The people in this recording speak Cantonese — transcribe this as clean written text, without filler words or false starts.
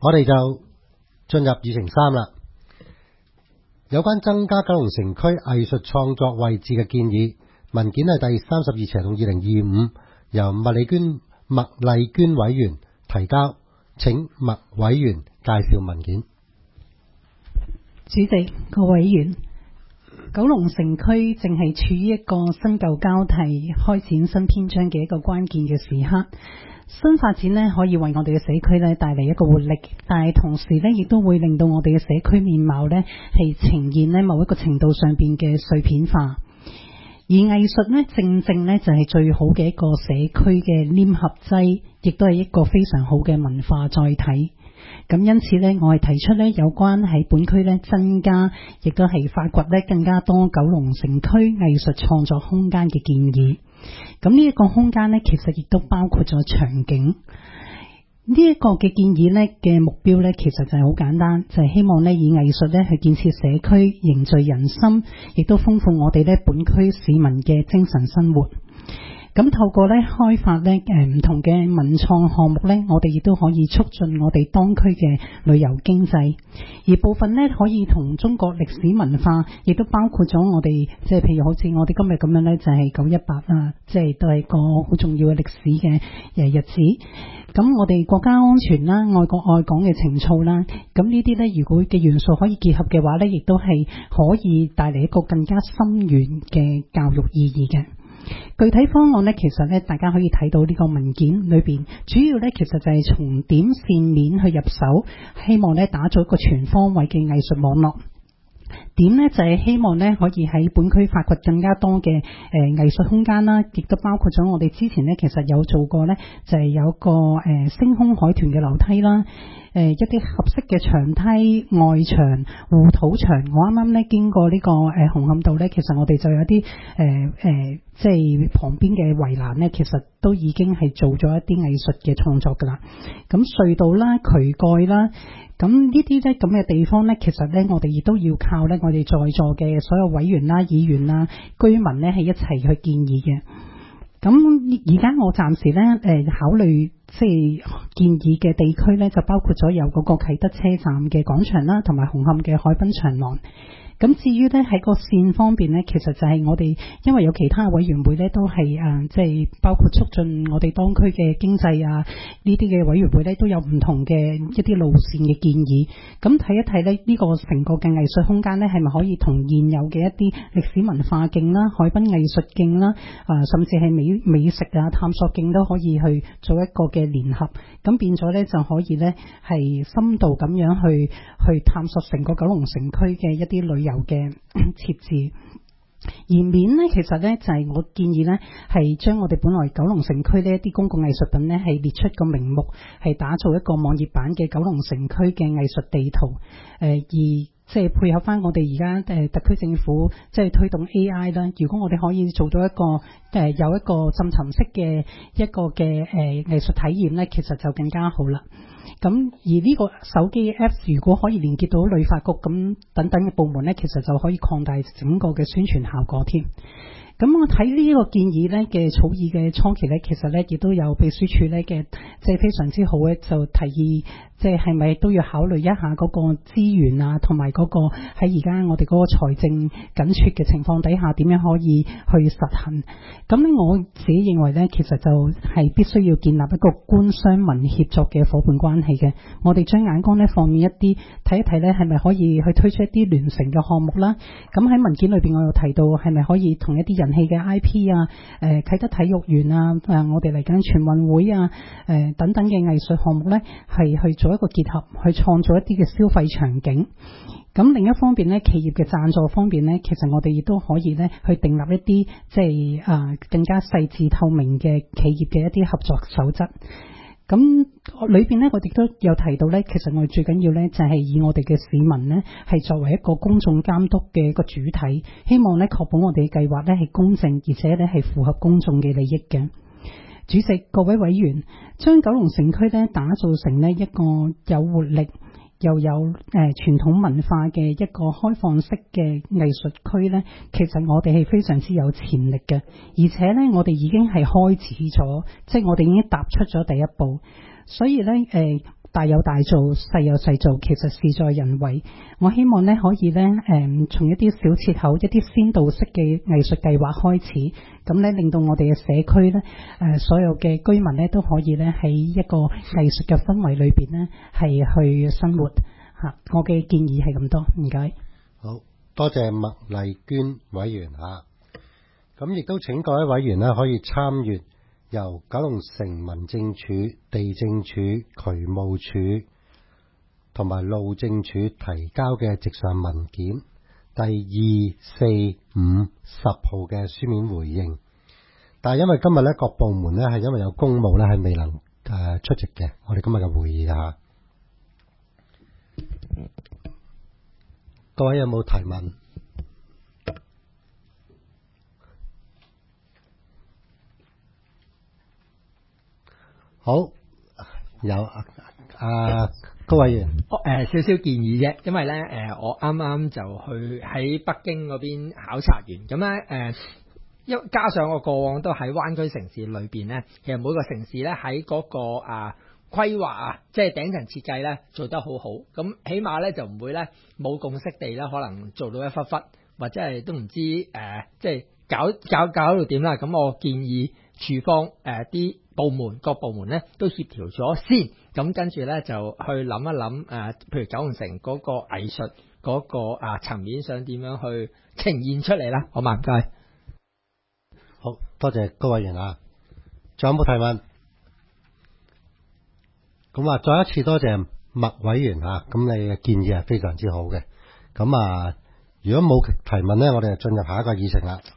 我哋就進入議程3啦。有關增加九龍城區藝術創作位置嘅建議，文件係第32/2025，由麥麗娟委員提交，請麥委員介紹文件。 主席、各位委員，九龍城區正係處於一個新舊交替、開展新篇章嘅一個關鍵嘅時刻。新發展呢，可以為我哋嘅社區呢帶嚟一個活力，但係同時呢，亦都會令到我哋嘅社區面貌呢係呈現呢某一個程度上邊嘅碎片化。而藝術呢，正正呢就係最好嘅一個社區嘅黏合劑，亦都係一個非常好嘅文化載體。咁因此呢，我係提出呢有關喺本區呢增加，亦都係發掘呢更加多九龍城區藝術創作空間嘅建議。咁呢一個空間呢，其實亦都包括咗場景。呢一個嘅建議呢嘅目標呢，其實就係好簡單，就係希望呢以藝術呢去建設社區，凝聚人心，亦都豐富我哋呢本區市民嘅精神生活。咁透過咧開發咧唔同嘅文創項目咧，我哋亦都可以促進我哋當區嘅旅遊經濟，而部分咧可以同中國歷史文化，亦都包括咗我哋即係譬如好似我哋今日咁樣咧，就係918啦，即係都係個好重要嘅歷史嘅日子。咁我哋國家安全啦、愛國愛港嘅情操啦，咁呢啲咧如果嘅元素可以結合嘅話咧，亦都係可以帶嚟一個更加深遠嘅教育意義嘅。具體方案呢，其實呢，大家可以睇到呢個文件裏邊，主要呢，其實就係從點線面去入手，希望呢打造一個全方位嘅藝術網絡。點呢，就係希望呢可以喺本區發掘更加多嘅藝術空間啦，亦都包括咗我哋之前呢其實有做過呢，就係有個星空海豚嘅樓梯啦。一啲合適嘅長梯、外牆、護土牆，我啱啱咧經過呢個紅磡道咧，其實我哋就有啲即係旁邊嘅圍欄咧，其實都已經係做咗一啲藝術嘅創作噶啦。咁隧道啦、渠蓋啦，咁呢啲咧咁嘅地方咧，其實咧我哋亦都要靠咧我哋在座嘅所有委員啦、議員啦、居民咧係一齊去建議嘅。咁而家我暫時咧考慮即係建議嘅地區咧，就包括咗有嗰個啟德車站嘅廣場啦，同埋紅磡嘅海濱長廊。咁至於咧喺個線方面咧，其實就係我哋因為有其他委員會咧都係即係包括促進我哋當區嘅經濟啊，呢啲嘅委員會咧都有唔同嘅一啲路線嘅建議。咁睇一睇咧呢個成個嘅藝術空間咧，係咪可以同現有嘅一啲歷史文化徑啦、海濱藝術徑啦，甚至係美食啊、探索徑都可以去做一個嘅聯合。咁變咗咧就可以咧係深度咁樣去探索成個九龍城區嘅一啲旅遊嘅設置。而面呢，其實呢，就係我建議呢，係將我哋本來九龍城區呢一啲公共藝術品呢，係列出個名目，係打造一個網頁版嘅九龍城區嘅藝術地圖。而即係配合翻我哋而家特區政府即係推動 AI 啦。如果我哋可以做到一個有一個浸沉式嘅一個嘅藝術體驗呢，其實就更加好啦。咁而呢個手機 Apps 如果可以連結到旅發局咁等等嘅部門呢，其實就可以擴大整個嘅宣傳效果添。咁我睇呢個建議呢嘅草擬嘅初期呢，其實呢亦都有秘書處呢嘅即係非常之好嘅，就提議即係咪都要考慮一下嗰個資源啊，同埋嗰個喺而家我哋嗰個財政緊絀嘅情況底下，點樣可以去實行？咁呢我自己認為呢，其實就係必須要建立一個官商民協作嘅伙伴關係嘅。我哋將眼光呢放遠一啲，睇一睇呢係咪可以去推出一啲聯成嘅項目啦。咁喺文件裏邊我有提到係咪可以同一啲人氣嘅 IP 啊，啟德體育園啊，我哋嚟緊全運會啊，等等嘅藝術項目呢，係去做一個結合，去創造一啲嘅消費場景。咁另一方面呢，企業嘅贊助方面呢，其實我哋亦都可以呢去訂立一啲即係更加細緻透明嘅企業嘅一啲合作守則。咁裏邊呢，我哋都有提到呢，其實我哋最緊要呢，就係以我哋嘅市民呢，係作為一個公眾監督嘅一個主體，希望呢確保我哋嘅計劃呢係公正，而且呢係符合公眾嘅利益嘅。主席、各位委員，將九龍城區呢打造成呢一個有活力又有傳統文化嘅一個開放式嘅藝術區呢，其實我哋係非常之有潛力嘅，而且呢，我哋已經係開始咗，即係我哋已經踏出咗第一步。所以呢， 大有大做，細有細做，其實事在人為。我希望咧可以咧從一啲小切口、一啲先導式嘅藝術計劃開始，咁咧令到我哋嘅社區咧所有嘅居民咧都可以咧喺一個藝術嘅氛圍裏邊咧係去生活嚇。我嘅建議係咁多，唔該。 好多謝麥麗娟委員嚇。咁亦都請各位委員咧可以參閱由九龍城民政處、地政處、渠務處同埋路政處提交嘅直上文件第2、4、5、10號嘅書面回應。但係因為今日咧各部門咧係因為有公務咧係未能出席嘅，我哋今日嘅會議嚇。各位有冇提問？好，有高委員。 少少建議啫，因為咧我啱啱就去喺北京嗰邊考察完，咁咧加上我過往都喺灣區城市裏邊咧，其實每個城市咧喺嗰個規劃啊，即係頂層設計咧做得好好，咁起碼咧就唔會咧冇共識地咧可能做到一忽忽，或者係都唔知即係搞到點啦。咁我建議處方啲部門各部門咧都協調咗先，咁跟住咧就去諗一諗譬如九龍城嗰個藝術嗰個層面想點樣去呈現出嚟啦。好嘛，唔該。 好多謝高委員啊，仲有冇提問？咁再一次多謝麥委員啊，咁你嘅建議係非常之好嘅。咁如果冇提問咧，我哋就進入下一個議程啦。